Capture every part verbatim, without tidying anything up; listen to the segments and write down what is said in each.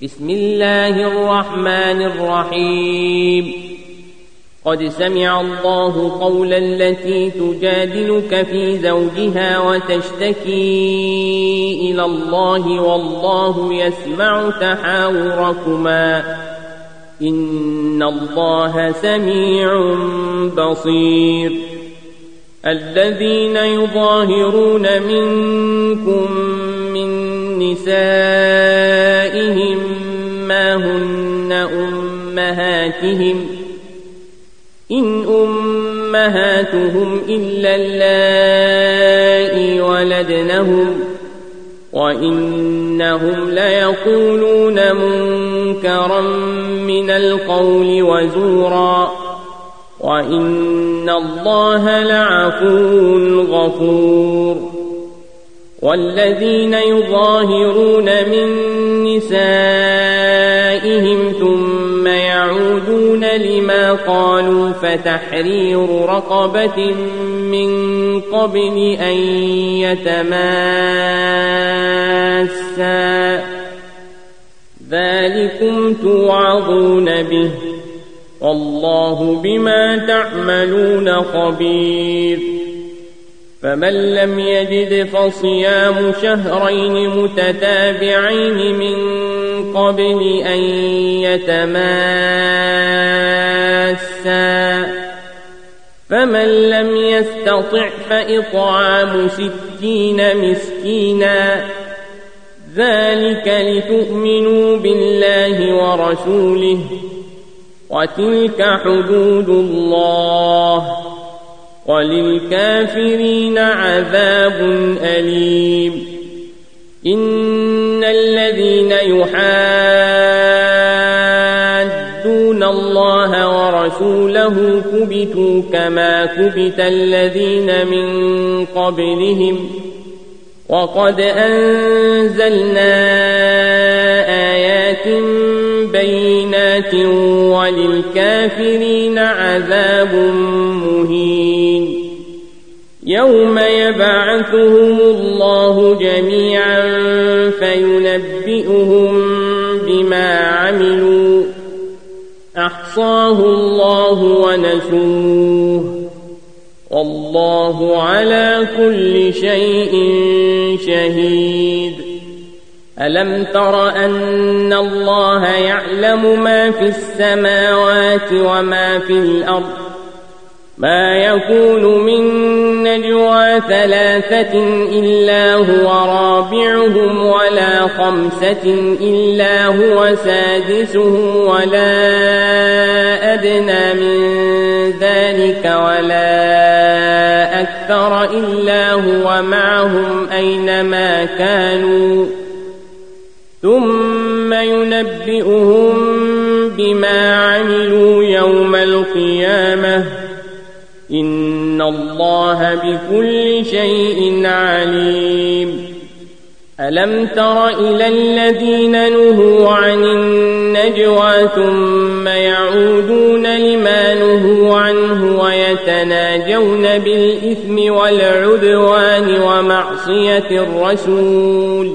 بسم الله الرحمن الرحيم قد سمع الله قول التي تجادلك في زوجها وتشتكي إلى الله والله يسمع تحاوركما إن الله سميع بصير الذين يظاهرون منكم من نسائهم ما هن أمهاتهم إن أمهاتهم إلا اللائي ولدنهم وإنهم ليقولون منكرا من القول وزورا وإن الله لعفو غفور والذين يظاهرون من نسائهم ثم يعودون لما قالوا فتحرير رقبة من قبل أن يتماسا ذلكم توعظون به والله بما تعملون خبير فمن لم يجد فصيام شهرين متتابعين من قبل أن يتماسا فمن لم يستطع فإطعام ستين مسكينا ذلك لتؤمنوا بالله ورسوله وتلك حدود الله وللكافرين عذاب أليم إن الذين يحادون الله ورسوله كبتوا كما كبت الذين من قبلهم وقد أنزلنا آيات بينات وللكافرين عذاب مهين يوم يبعثهم الله جميعا فينبئهم بما عملوا أحصاه الله ونسوه والله على كل شيء شهيد ألم تر أن الله يعلم ما في السماوات وما في الأرض ما يكون من نجوى ثلاثة إلا هو رابعهم ولا خمسة إلا هو سادسهم ولا أدنى من ذلك ولا أكثر إلا هو معهم أينما كانوا ثم ينبئهم بما عملوا يوم القيامة إن الله بكل شيء عليم ألم تر إلى الذين نهوا عن النجوى ثم يعودون لما نهوا عنه ويتناجون بالإثم والعدوان ومعصية الرسول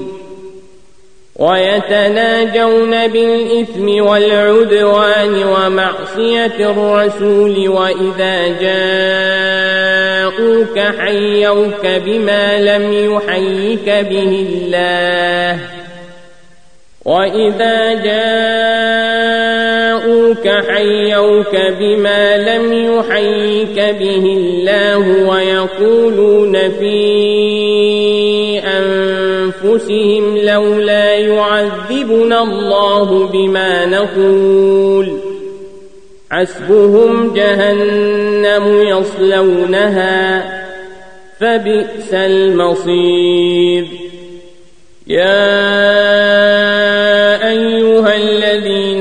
ويتناجون بالإثم والعدوان ومعصية الرسول وإذا جاءوك حيوك بما لم يحيك به الله وإذا جاءوك حيوك بما لم يحيك به الله ويقولون في أنفسهم لولا يعذبنا الله بما نقول حسبهم جهنم يصلونها فبئس المصير يا أيها الذين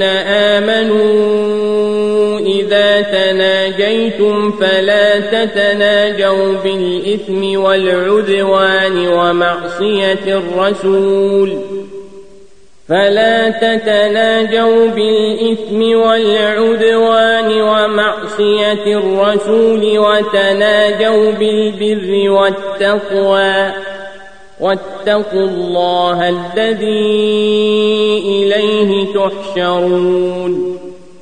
آمنوا إذا تناجيتم فلا تتناجوا بالإثم والعدوان ومعصية الرسول فلا تتناجوا بالإثم والعدوان ومعصية الرسول وتناجوا بالبر والتقوى واتقوا الله الذي إليه تحشرون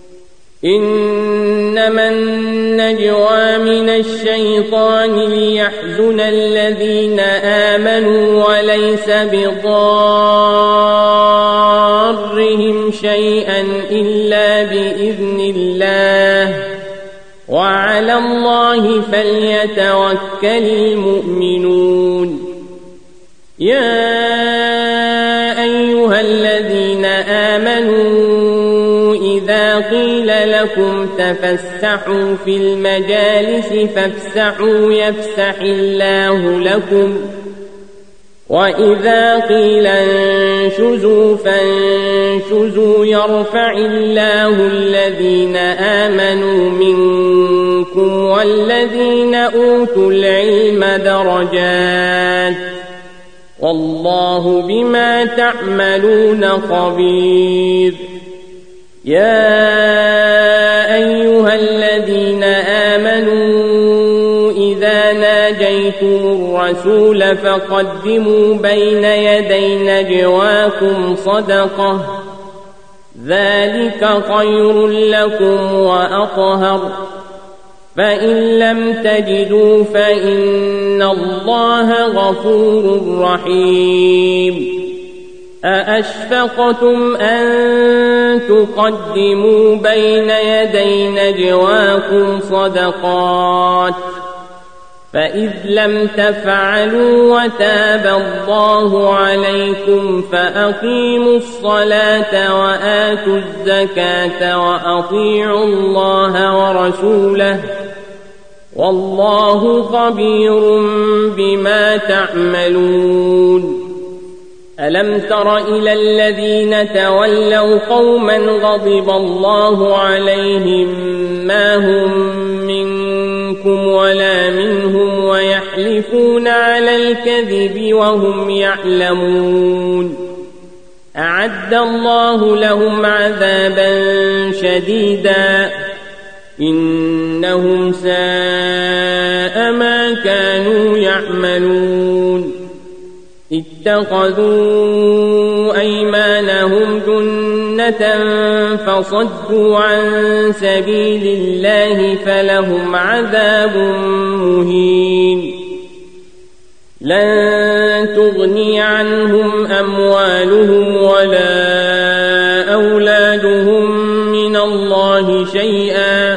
إنما النجوى من الشيطان ليحزن الذين آمنوا وليس بضارهم شيئا إلا بإذن الله وعلى الله فليتوكل المؤمنون يا أيها الذين آمنوا إذا قيل لكم تفسحوا في المجالس فافسحوا يفسح الله لكم وإذا قيل انشزوا فانشزوا يرفع الله الذين آمنوا منكم والذين أوتوا العلم درجات والله بما تعملون خبير يا أيها الذين آمنوا إذا ناجيتم الرسول فقدموا بين يدي نجواكم صدقة ذلك خير لكم وأطهر فإن لم تجدوا فإن الله غفور رحيم أأشفقتم أن تقدموا بين يدي نجواكم صدقات فإذ لم تفعلوا وتاب الله عليكم فأقيموا الصلاة وآتوا الزكاة وأطيعوا الله ورسوله والله خبير بما تعملون ألم تر إلى الذين تولوا قوما غضب الله عليهم ما هم منكم ولا منهم ويحلفون على الكذب وهم يعلمون أعد الله لهم عذابا شديدا إنهم ساء ما كانوا يعملون اتخذوا أيمانهم جنة فصدوا عن سبيل الله فلهم عذاب مهين لن تغني عنهم أموالهم ولا أولادهم من الله شيئا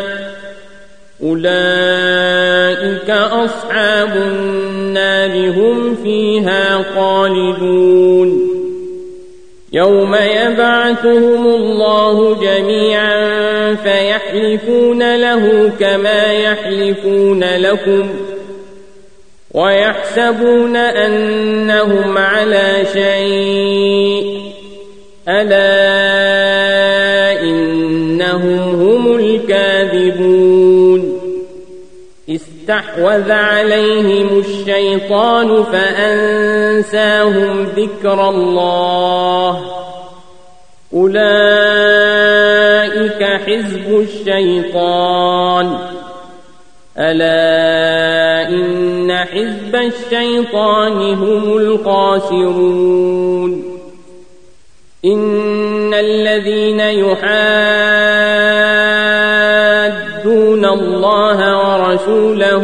أولئك أصحاب النار هم فيها خالدون يوم يبعثهم الله جميعا فيحلفون له كما يحلفون لكم ويحسبون أنهم على شيء ألا إنهم هم الكاذبون استحوذ عليهم الشيطان فأنساهم ذكر الله أولئك حزب الشيطان ألا إن حزب الشيطان هم الخاسرون إن الذين يحادون الله ورسوله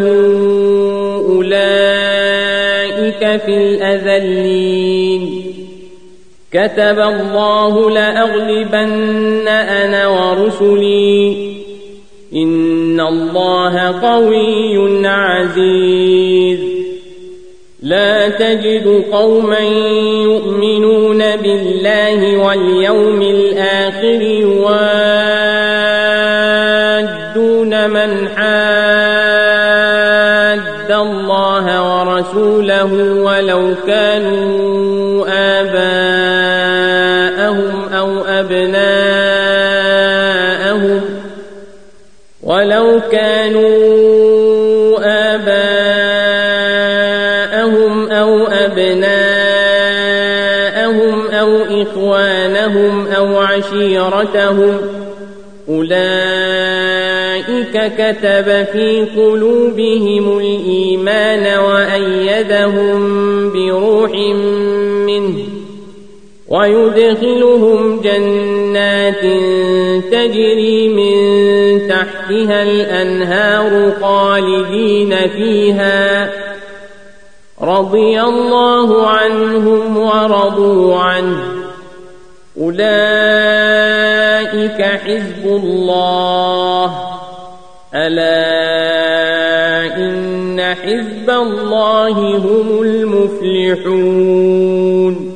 أولئك في الأذلين كتب الله لأغلبن أنا ورسلي إن الله قوي عزيز لا تجد قوما يؤمنون بالله واليوم الآخر يوادون من حاد الله ورسوله ولو كانوا آباءهم أو أبناءهم ولو كانوا آباءهم أو أبناءهم أو إخوانهم أو عشيرتهم أولئك كتب في قلوبهم الإيمان وأيدهم بروح منه ويدخلهم جنات تجري من تحتها الأنهار خالدين فيها رضي الله عنهم ورضوا عنه أولئك حزب الله ألا إن حزب الله هم المفلحون